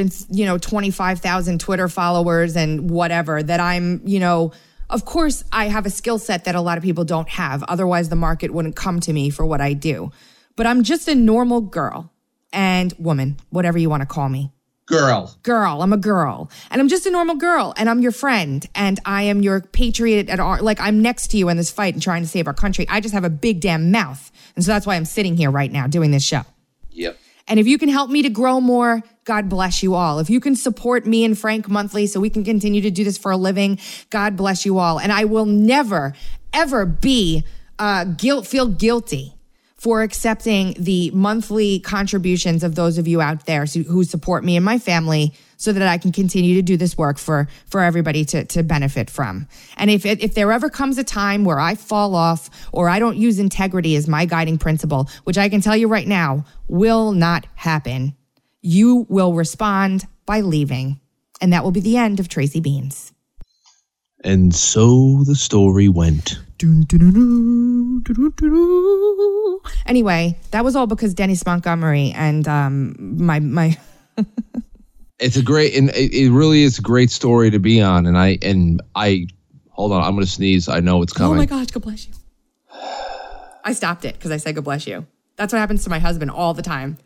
125,000 Twitter followers and whatever, that I'm, of course I have a skill set that a lot of people don't have. Otherwise the market wouldn't come to me for what I do. But I'm just a normal girl and woman, whatever you want to call me. Girl. I'm a girl. And I'm just a normal girl. And I'm your friend. And I am your patriot I'm next to you in this fight and trying to save our country. I just have a big damn mouth. And so that's why I'm sitting here right now doing this show. Yep. And if you can help me to grow more, God bless you all. If you can support me and Frank monthly so we can continue to do this for a living, God bless you all. And I will never, ever feel guilty for accepting the monthly contributions of those of you out there who support me and my family so that I can continue to do this work for everybody to benefit from. And if there ever comes a time where I fall off or I don't use integrity as my guiding principle, which I can tell you right now will not happen, you will respond by leaving. And that will be the end of Tracy Beans. And so the story went. Anyway, that was all because Dennis Montgomery and my It's a great, and it really is a great story to be on. And I hold on, I'm going to sneeze. I know it's coming. Oh my gosh, God bless you. I stopped it because I said, God bless you. That's what happens to my husband all the time.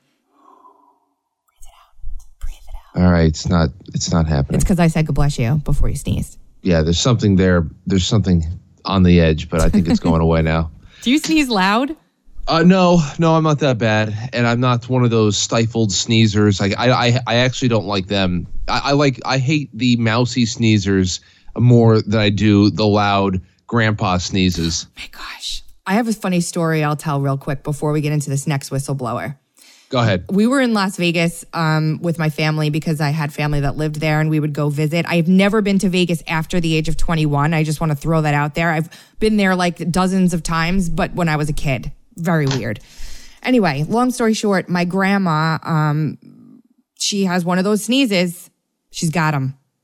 Breathe it out. All right, it's not happening. It's because I said, God bless you before you sneezed. Yeah, there's something there. There's something on the edge, but I think it's going away now. Do you sneeze loud? No, I'm not that bad, and I'm not one of those stifled sneezers. Like I actually don't like them. I hate the mousy sneezers more than I do the loud grandpa sneezes. Oh my gosh, I have a funny story I'll tell real quick before we get into this next whistleblower. Go ahead. We were in Las Vegas with my family because I had family that lived there and we would go visit. I've never been to Vegas after the age of 21. I just want to throw that out there. I've been there like dozens of times, but when I was a kid. Very weird. Anyway, long story short, my grandma, she has one of those sneezes. She's got them.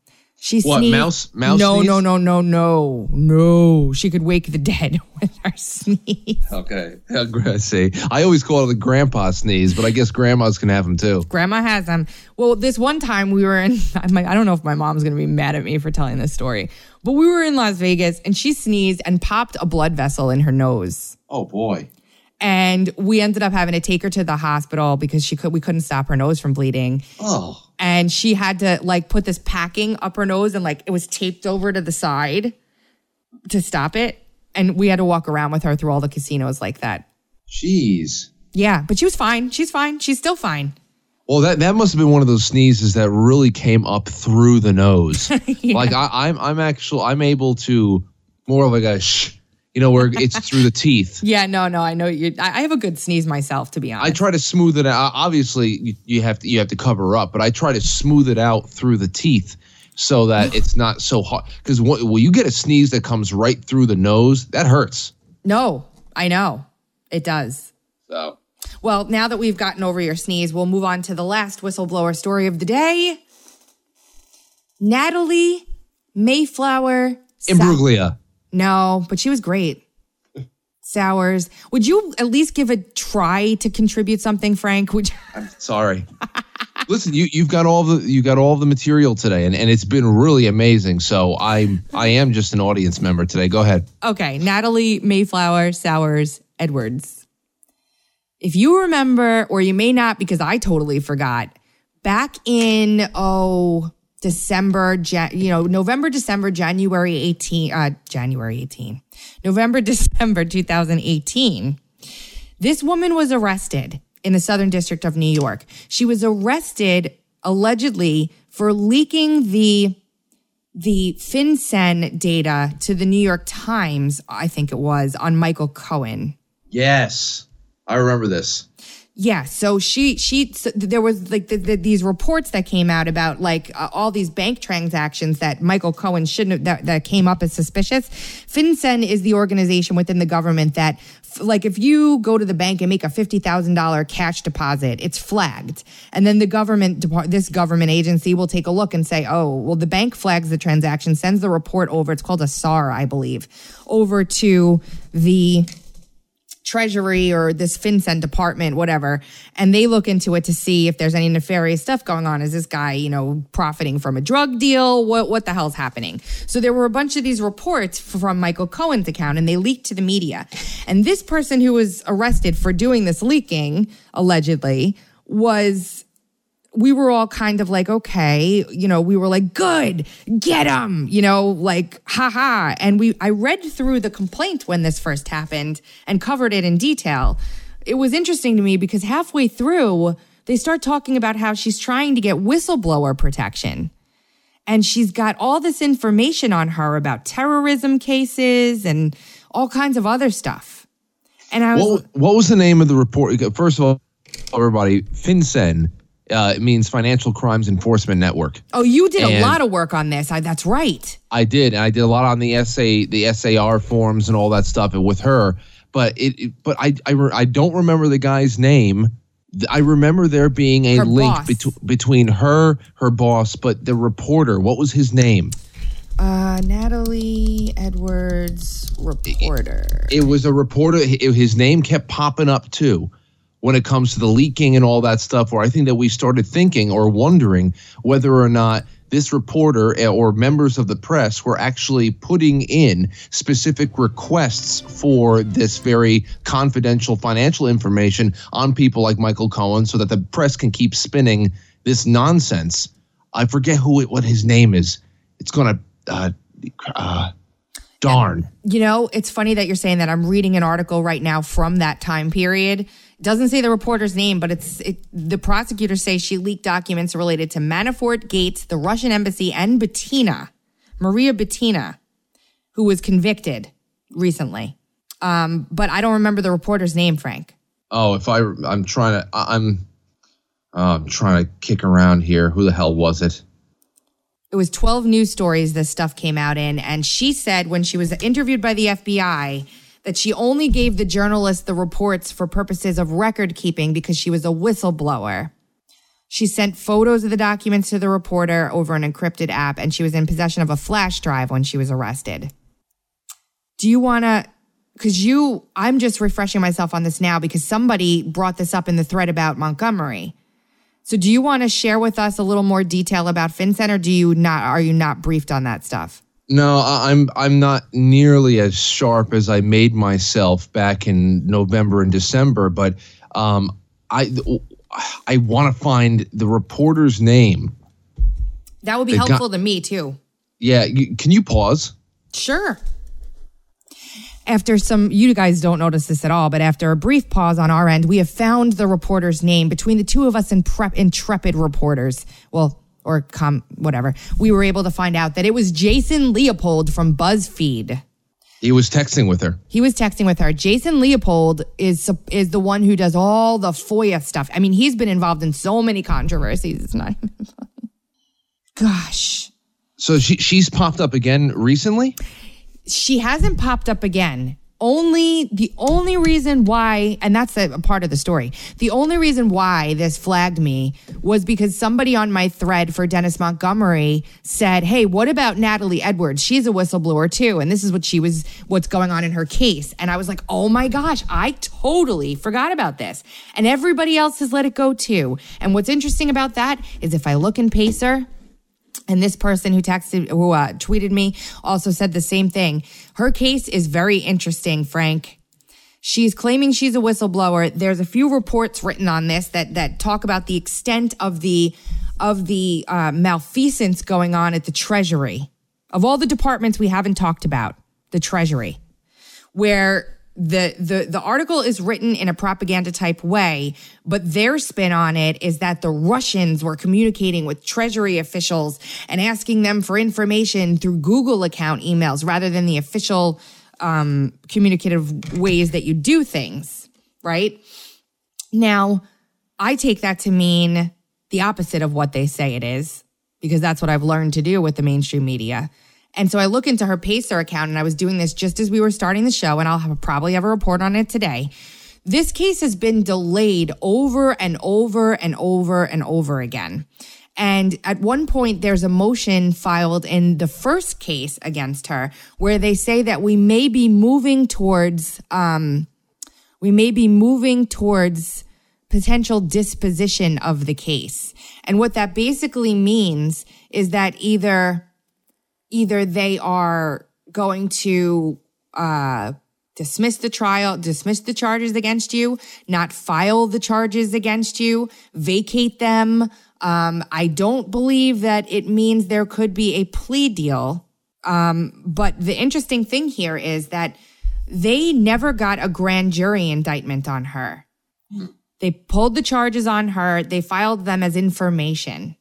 She What, sneezed. mouse No, sneeze? no. She could wake the dead with her sneeze. Okay. I see. I always call it the grandpa sneeze, but I guess grandmas can have them too. Grandma has them. Well, this one time we were in, I don't know if my mom's going to be mad at me for telling this story, but we were in Las Vegas and she sneezed and popped a blood vessel in her nose. Oh, boy. And we ended up having to take her to the hospital because we couldn't stop her nose from bleeding. Oh. And she had to like put this packing up her nose and like it was taped over to the side to stop it. And we had to walk around with her through all the casinos like that. Jeez. Yeah, but she was fine. She's fine. She's still fine. Well, that must have been one of those sneezes that really came up through the nose. Yeah. Like I'm able to more of like a shh, where it's through the teeth. Yeah, no, I know you. I have a good sneeze myself, to be honest. I try to smooth it out. Obviously, you have to cover up, but I try to smooth it out through the teeth so that it's not so hard. Because when you get a sneeze that comes right through the nose, that hurts. No, I know. It does. So. Well, now that we've gotten over your sneeze, we'll move on to the last whistleblower story of the day. Natalie Mayflower. Imbruglia. No, but she was great. Sowers. Would you at least give a try to contribute something, Frank? I'm sorry. Listen, you've got all the material today, and it's been really amazing. So I am just an audience member today. Go ahead. Okay, Natalie Mayflower Sowers Edwards. If you remember, or you may not, because I totally forgot, back in November, December 2018, this woman was arrested in the Southern District of New York. She was arrested allegedly for leaking the FinCEN data to the New York Times, I think it was, on Michael Cohen. Yes. I remember this. Yeah, so there was like these reports that came out about like all these bank transactions that Michael Cohen shouldn't have, that came up as suspicious. FinCEN is the organization within the government that, like, if you go to the bank and make a $50,000 cash deposit, it's flagged, and then this government agency will take a look and say, oh, well, the bank flags the transaction, sends the report over. It's called a SAR, I believe, over to the Treasury or this FinCEN department, whatever, and they look into it to see if there's any nefarious stuff going on. Is this guy, profiting from a drug deal? What the hell's happening? So there were a bunch of these reports from Michael Cohen's account, and they leaked to the media. And this person who was arrested for doing this leaking, allegedly, we were all kind of like, okay, we were like, good, get him, like, haha. And I read through the complaint when this first happened and covered it in detail. It was interesting to me because halfway through, they start talking about how she's trying to get whistleblower protection. And she's got all this information on her about terrorism cases and all kinds of other stuff. And I was... What was the name of the report? First of all, everybody, FinCEN. It means Financial Crimes Enforcement Network. Oh, you did a lot of work on this. That's right. I did. And I did a lot on the SAR forms and all that stuff with her. But I don't remember the guy's name. I remember there being a link between her boss, but the reporter. What was his name? Natalie Edwards, reporter. It was a reporter. His name kept popping up too. When it comes to the leaking and all that stuff, where I think that we started thinking or wondering whether or not this reporter or members of the press were actually putting in specific requests for this very confidential financial information on people like Michael Cohen so that the press can keep spinning this nonsense. I forget what his name is. It's going to darn. It's funny that you're saying that. I'm reading an article right now from that time period. It doesn't say the reporter's name, but the prosecutors say she leaked documents related to Manafort, Gates, the Russian embassy, and Maria Butina, who was convicted recently. But I don't remember the reporter's name, Frank. Oh, I'm trying to kick around here. Who the hell was it? It was 12 news stories this stuff came out in, and she said when she was interviewed by the FBI that she only gave the journalist the reports for purposes of record keeping because she was a whistleblower. She sent photos of the documents to the reporter over an encrypted app, and she was in possession of a flash drive when she was arrested. Do you want to, I'm just refreshing myself on this now because somebody brought this up in the thread about Montgomery. So do you want to share with us a little more detail about FinCEN, or are you not briefed on that stuff? No, I'm not nearly as sharp as I made myself back in November and December, but I want to find the reporter's name. That would be helpful to me too. Yeah, can you pause? Sure. After you guys don't notice this at all, but after a brief pause on our end, we have found the reporter's name between the two of us intrepid reporters. Well, whatever. We were able to find out that it was Jason Leopold from BuzzFeed. He was texting with her. Jason Leopold is the one who does all the FOIA stuff. I mean, he's been involved in so many controversies. It's not even funny. Gosh. So she's popped up again recently? She hasn't popped up again. The only reason why, and that's a part of the story, the only reason why this flagged me was because somebody on my thread for Dennis Montgomery said, hey, what about Natalie Edwards? She's a whistleblower too. And this is what's going on in her case. And I was like, oh my gosh, I totally forgot about this. And everybody else has let it go too. And what's interesting about that is if I look in Pacer, and this person who tweeted me also said the same thing. Her case is very interesting, Frank. She's claiming she's a whistleblower. There's a few reports written on this that talk about the extent of the malfeasance going on at the Treasury. Of all the departments we haven't talked about, the Treasury, where the article is written in a propaganda type way, but their spin on it is that the Russians were communicating with Treasury officials and asking them for information through Google account emails rather than the official communicative ways that you do things, right? Now, I take that to mean the opposite of what they say it is, because that's what I've learned to do with the mainstream media. And so I look into her Pacer account, and I was doing this just as we were starting the show, and I'll probably have a report on it today. This case has been delayed over and over and over and over again. And at one point, there's a motion filed in the first case against her where they say that we may be moving towards potential disposition of the case. And what that basically means is that either they are going to dismiss the charges against you, not file the charges against you, vacate them. I don't believe that it means there could be a plea deal. But the interesting thing here is that they never got a grand jury indictment on her. They pulled the charges on her. They filed them as information.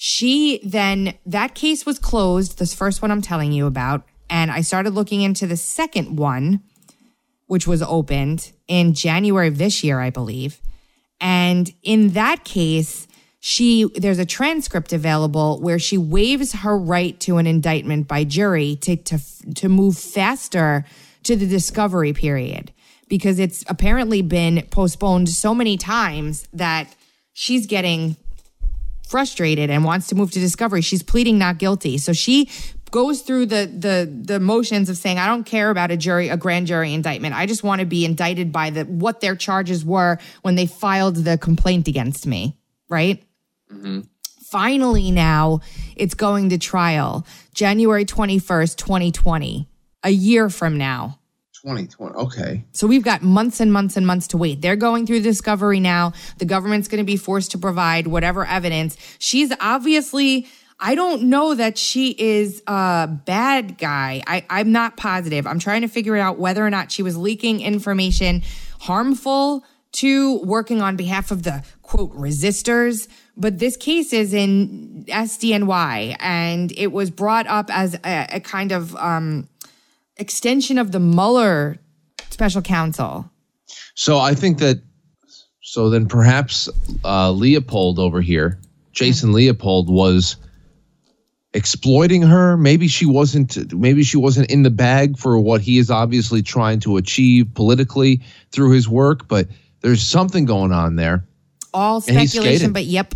That case was closed, this first one I'm telling you about, and I started looking into the second one, which was opened in January of this year, I believe. And in that case, there's a transcript available where she waives her right to an indictment by jury to move faster to the discovery period, because it's apparently been postponed so many times that she's getting frustrated and wants to move to discovery. She's pleading not guilty. So she goes through the motions of saying, I don't care about a grand jury indictment. I just want to be indicted by what their charges were when they filed the complaint against me, right? Mm-hmm. Finally, now it's going to trial January 21st, 2020, a year from now. 2020. Okay. So we've got months and months and months to wait. They're going through discovery now. The government's going to be forced to provide whatever evidence. She's obviously, I don't know that she is a bad guy. I'm not positive. I'm trying to figure out whether or not she was leaking information harmful to working on behalf of the, quote, resistors. But this case is in SDNY, and it was brought up as a kind of extension of the Mueller special counsel. So I think then perhaps Leopold over here, Jason Leopold, was exploiting her. Maybe she wasn't in the bag for what he is obviously trying to achieve politically through his work, but there's something going on there. All speculation, but yep.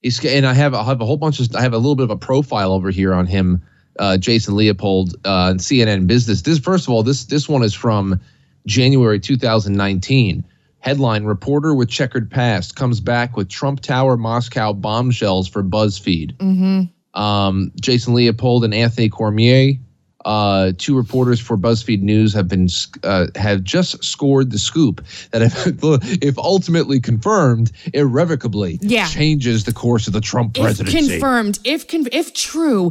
And I have a whole bunch of, I have a little bit of a profile over here on him, Jason Leopold, on CNN Business. First of all, this one is from January 2019. Headline: Reporter with checkered past comes back with Trump Tower Moscow bombshells for BuzzFeed. Jason Leopold and Anthony Cormier, two reporters for BuzzFeed News, have just scored the scoop that if ultimately confirmed, irrevocably changes the course of the Trump presidency. If confirmed, if true,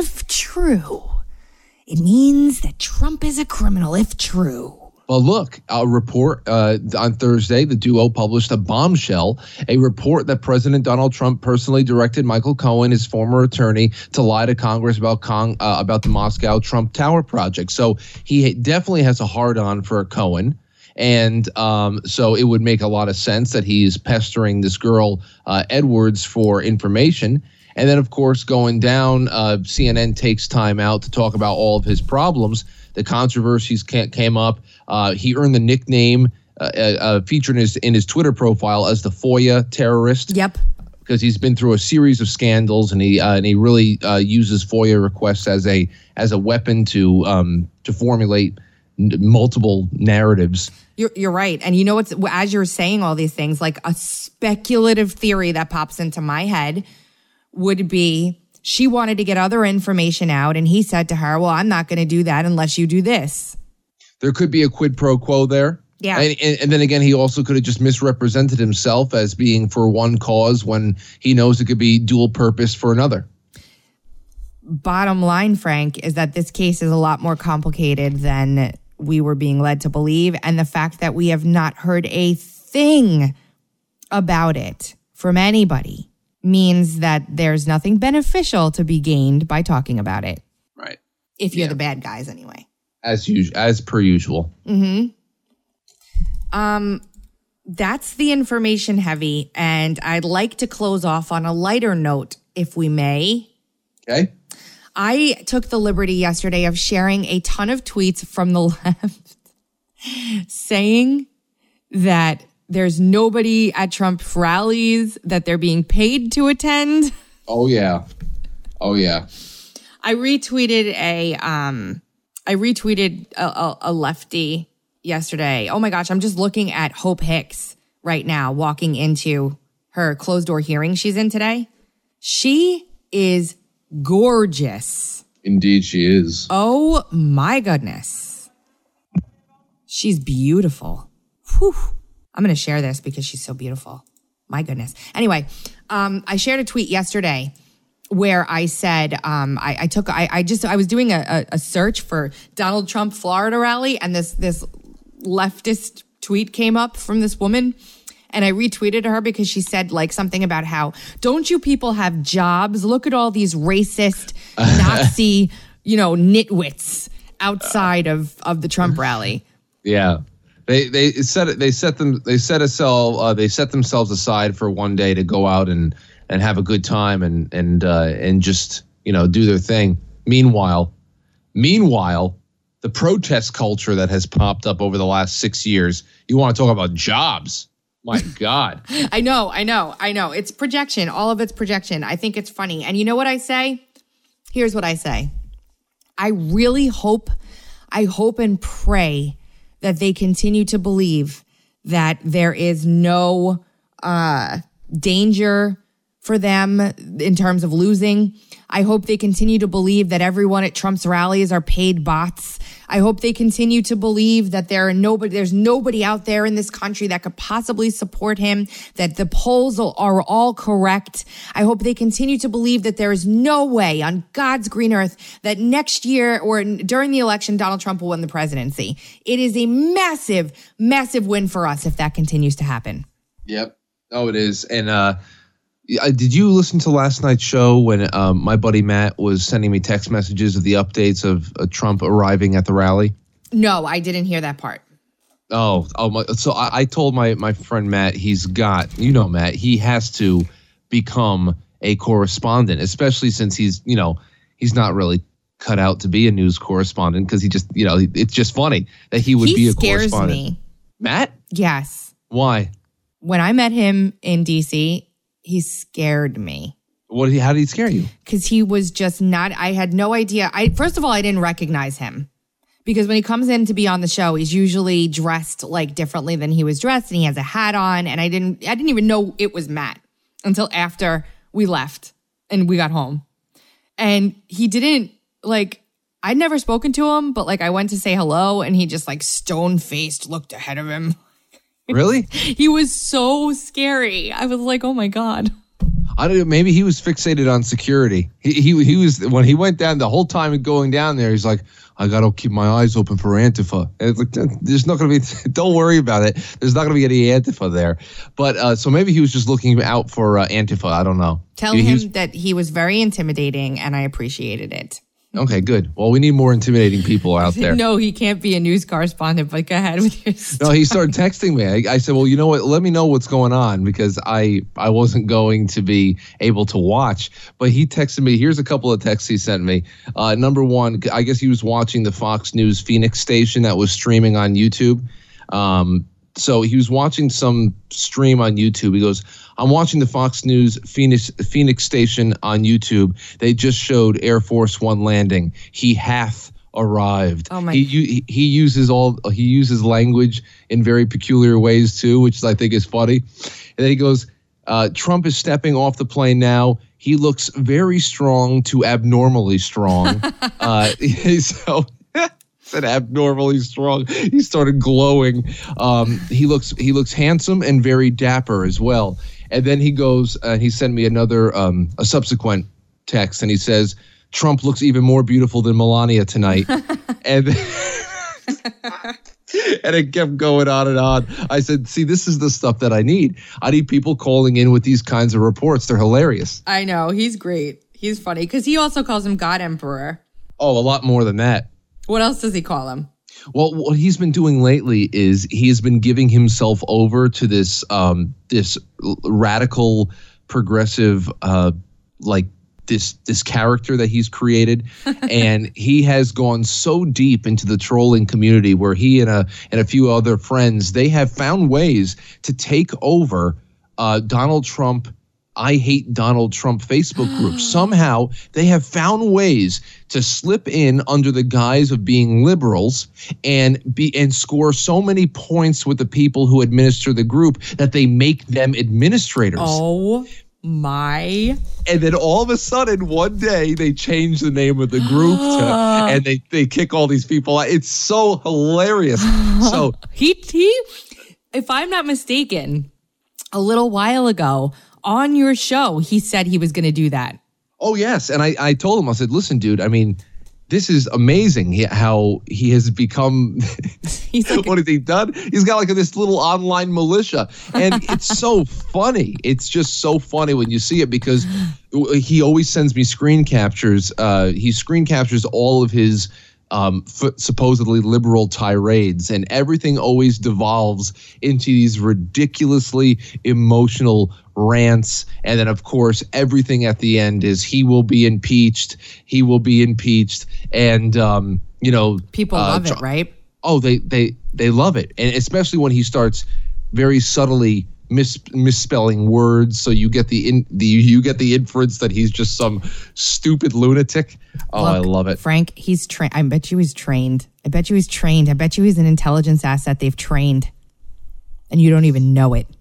it means that Trump is a criminal. If true. Well, look, a report on Thursday, the duo published a bombshell, a report that President Donald Trump personally directed Michael Cohen, his former attorney, to lie to Congress about the Moscow Trump Tower project. So he definitely has a hard-on for Cohen. And so it would make a lot of sense that he's pestering this girl, Edwards, for information. And then, of course, going down, CNN takes time out to talk about all of his problems. The controversies came up. He earned the nickname featured in his Twitter profile as the FOIA terrorist. Yep. Because he's been through a series of scandals, and he really uses FOIA requests as a weapon to formulate multiple narratives. You're right. And you know what's, as you're saying all these things, like a speculative theory that pops into my head would be, she wanted to get other information out, and he said to her, well, I'm not going to do that unless you do this. There could be a quid pro quo there. Yeah. And then again, he also could have just misrepresented himself as being for one cause when he knows it could be dual purpose for another. Bottom line, Frank, is that this case is a lot more complicated than we were being led to believe. And the fact that we have not heard a thing about it from anybody means that there's nothing beneficial to be gained by talking about it. Right. If you're the bad guys anyway. As per usual. That's the information heavy. And I'd like to close off on a lighter note, if we may. Okay. I took the liberty yesterday of sharing a ton of tweets from the left saying that there's nobody at Trump's rallies, that they're being paid to attend. Oh, yeah. I retweeted a lefty yesterday. Oh my gosh, I'm just looking at Hope Hicks right now, walking into her closed door hearing she's in today. She is gorgeous. Indeed, she is. Oh my goodness. She's beautiful. Whew. I'm going to share this because she's so beautiful. My goodness. Anyway, I shared a tweet yesterday where I said, I was doing a search for Donald Trump Florida rally, and this leftist tweet came up from this woman, and I retweeted her because she said like something about how, don't you people have jobs? Look at all these racist Nazi, nitwits outside of the Trump rally. Yeah. They set themselves aside for one day to go out and have a good time and just do their thing. Meanwhile, the protest culture that has popped up over the last 6 years. You want to talk about jobs? My God. I know. It's projection. All of it's projection. I think it's funny. And you know what I say? Here's what I say. I really hope and pray that they continue to believe that there is no danger for them in terms of losing. I hope they continue to believe that everyone at Trump's rallies are paid bots. I hope they continue to believe that there's nobody out there in this country that could possibly support him, that the polls are all correct. I hope they continue to believe that there is no way on God's green earth that next year or during the election, Donald Trump will win the presidency. It is a massive, massive win for us if that continues to happen. Yep. Oh, it is. And did you listen to last night's show when my buddy Matt was sending me text messages of the updates of Trump arriving at the rally? No, I didn't hear that part. Oh, so I told my friend Matt, Matt, he has to become a correspondent, especially since he's not really cut out to be a news correspondent because he just, it's just funny that he would be a correspondent. He scares me. Matt? Yes. Why? When I met him in D.C., he scared me. How did he scare you? Because he was just not, I had no idea. First of all, I didn't recognize him. Because when he comes in to be on the show, he's usually dressed like differently than he was dressed, and he has a hat on, and I didn't even know it was Matt until after we left and we got home. And he didn't, like, I'd never spoken to him, but like I went to say hello, and he just like stone-faced looked ahead of him. Really? He was so scary. I was like, oh my God. I don't know. Maybe he was fixated on security. He was, when he went down the whole time going down there, he's like, I got to keep my eyes open for Antifa. And it's like, there's not going to be, don't worry about it. There's not going to be any Antifa there. But so maybe he was just looking out for Antifa. I don't know. Tell him that he was very intimidating and I appreciated it. Okay, good. Well, we need more intimidating people out there. No, he can't be a news correspondent, but go ahead with your story. No, he started texting me. I said, well, you know what? Let me know what's going on because I wasn't going to be able to watch. But he texted me. Here's a couple of texts he sent me. Number one, I guess he was watching the Fox News Phoenix station that was streaming on YouTube. So he was watching some stream on YouTube. He goes, I'm watching the Fox News Phoenix station on YouTube. They just showed Air Force One landing. He hath arrived. Oh my! He uses language in very peculiar ways too, which I think is funny. And then he goes, Trump is stepping off the plane now. He looks very strong to abnormally strong. So. Said abnormally strong. He started glowing. He looks handsome and very dapper as well. And then he goes, he sent me another a subsequent text, and he says, Trump looks even more beautiful than Melania tonight. And and it kept going on and on. I said, see, this is the stuff that I need. I need people calling in with these kinds of reports. They're hilarious. I know. He's great. He's funny because he also calls him God Emperor. Oh, a lot more than that. What else does he call him? Well, what he's been doing lately is he has been giving himself over to this this radical, progressive, this character that he's created, and he has gone so deep into the trolling community where he and a few other friends, they have found ways to take over Donald Trump. I hate Donald Trump Facebook group. Somehow they have found ways to slip in under the guise of being liberals and score so many points with the people who administer the group that they make them administrators. Oh my. And then all of a sudden one day they change the name of the group and they kick all these people out. It's so hilarious. So he if I'm not mistaken, a little while ago on your show, he said he was going to do that. Oh, yes. And I told him, I said, listen, dude, I mean, this is amazing how he has become. What has he done? He's got like this little online militia. And it's so funny. It's just so funny when you see it because he always sends me screen captures. He screen captures all of his supposedly liberal tirades, and everything always devolves into these ridiculously emotional rants. And then, of course, everything at the end is he will be impeached. He will be impeached. And, people love it, right? Oh, they love it. And especially when he starts very subtly misspelling words, so you get the inference that he's just some stupid lunatic. Oh, look, I love it. Frank, he's trained. I bet you he's trained. I bet you he's an intelligence asset they've trained, and you don't even know it.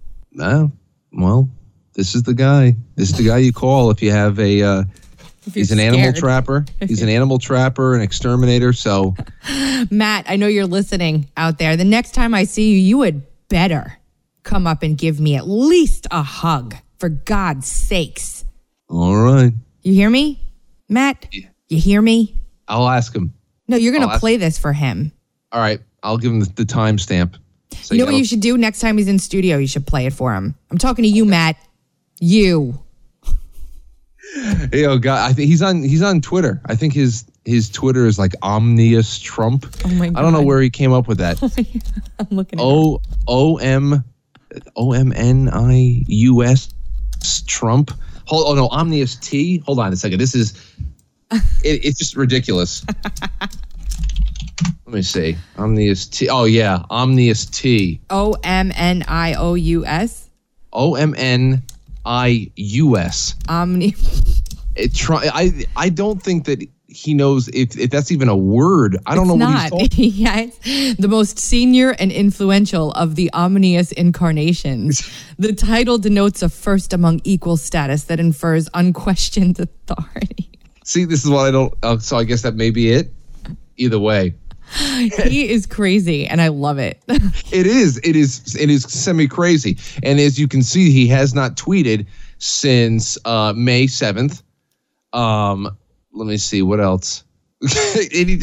Well, this is the guy. This is the guy you call if you have a. He's an animal trapper. He's an animal trapper, an exterminator. So, Matt, I know you're listening out there. The next time I see you, you would better come up and give me at least a hug, for God's sakes. All right. You hear me, Matt? Yeah. You hear me? I'll ask him. No, you're going to play this for him. All right. I'll give him the timestamp. So you know what you should do next time he's in studio? You should play it for him. I'm talking to you, Matt. You. God, I think he's on Twitter. I think his Twitter is like Omnius Trump. Oh my God. I don't know where he came up with that. I'm looking at OMNIUS Trump. Omnius T. Hold on a second. This is it's just ridiculous. Let me see. Omnius T. Oh yeah, Omnius T. OMNIOUS. OMNIUS. Omni. I don't think that he knows if that's even a word. I don't know what he's talking. Yeah, it's the most senior and influential of the Omnius incarnations. The title denotes a first among equal status that infers unquestioned authority. See, this is what I don't. So I guess that may be it. Either way, he is crazy, and I love it. It is semi crazy, and as you can see, he has not tweeted since May 7th. Let me see what else. He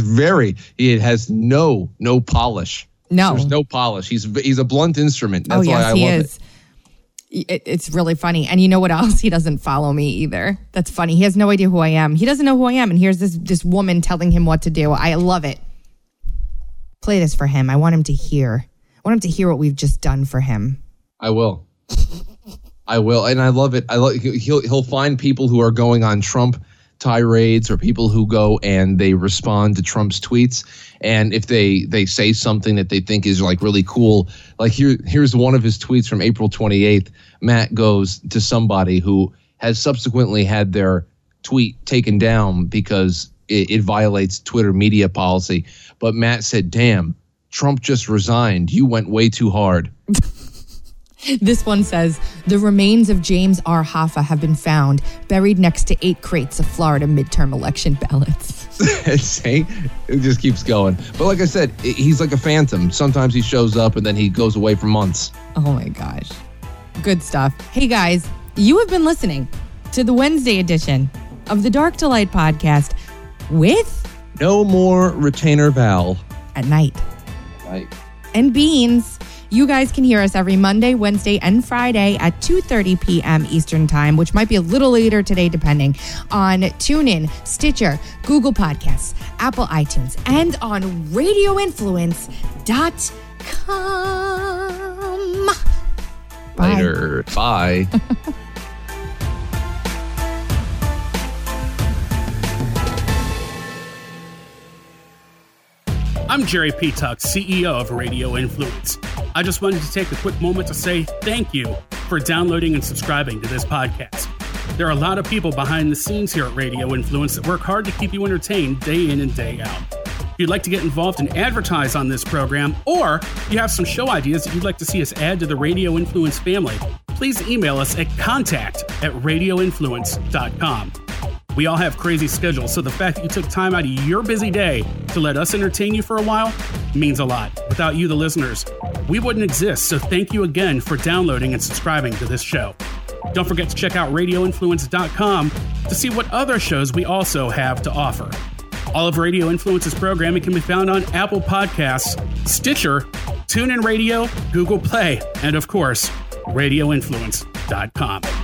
has no polish. No, there's no polish. He's a blunt instrument. That's why I love it. It's really funny. And you know what else? He doesn't follow me either. That's funny. He has no idea who I am. He doesn't know who I am. And here's this woman telling him what to do. I love it. Play this for him. I want him to hear. I want him to hear what we've just done for him. I will. And I love it. He'll find people who are going on Trump tirades or people who go and they respond to Trump's tweets. And if they say something that they think is like really cool, like here's one of his tweets from April 28th. Matt goes to somebody who has subsequently had their tweet taken down because it violates Twitter media policy. But Matt said, "Damn, Trump just resigned. You went way too hard." This one says, the remains of James R. Hoffa have been found, buried next to 8 crates of Florida midterm election ballots. See? It just keeps going. But like I said, he's like a phantom. Sometimes he shows up and then he goes away for months. Oh my gosh. Good stuff. Hey guys, you have been listening to the Wednesday edition of the Dark to Light podcast with No More Retainer Val. At night. Right. And Beans. You guys can hear us every Monday, Wednesday, and Friday at 2:30 p.m. Eastern Time, which might be a little later today, depending, on TuneIn, Stitcher, Google Podcasts, Apple iTunes, and on RadioInfluence.com. Bye. Later. Bye. I'm Jerry P. Tuck, CEO of Radio Influence. I just wanted to take a quick moment to say thank you for downloading and subscribing to this podcast. There are a lot of people behind the scenes here at Radio Influence that work hard to keep you entertained day in and day out. If you'd like to get involved and advertise on this program, or you have some show ideas that you'd like to see us add to the Radio Influence family, please email us at contact@radioinfluence.com. We all have crazy schedules, so the fact that you took time out of your busy day to let us entertain you for a while means a lot. Without you, the listeners, we wouldn't exist, so thank you again for downloading and subscribing to this show. Don't forget to check out RadioInfluence.com to see what other shows we also have to offer. All of Radio Influence's programming can be found on Apple Podcasts, Stitcher, TuneIn Radio, Google Play, and of course, RadioInfluence.com.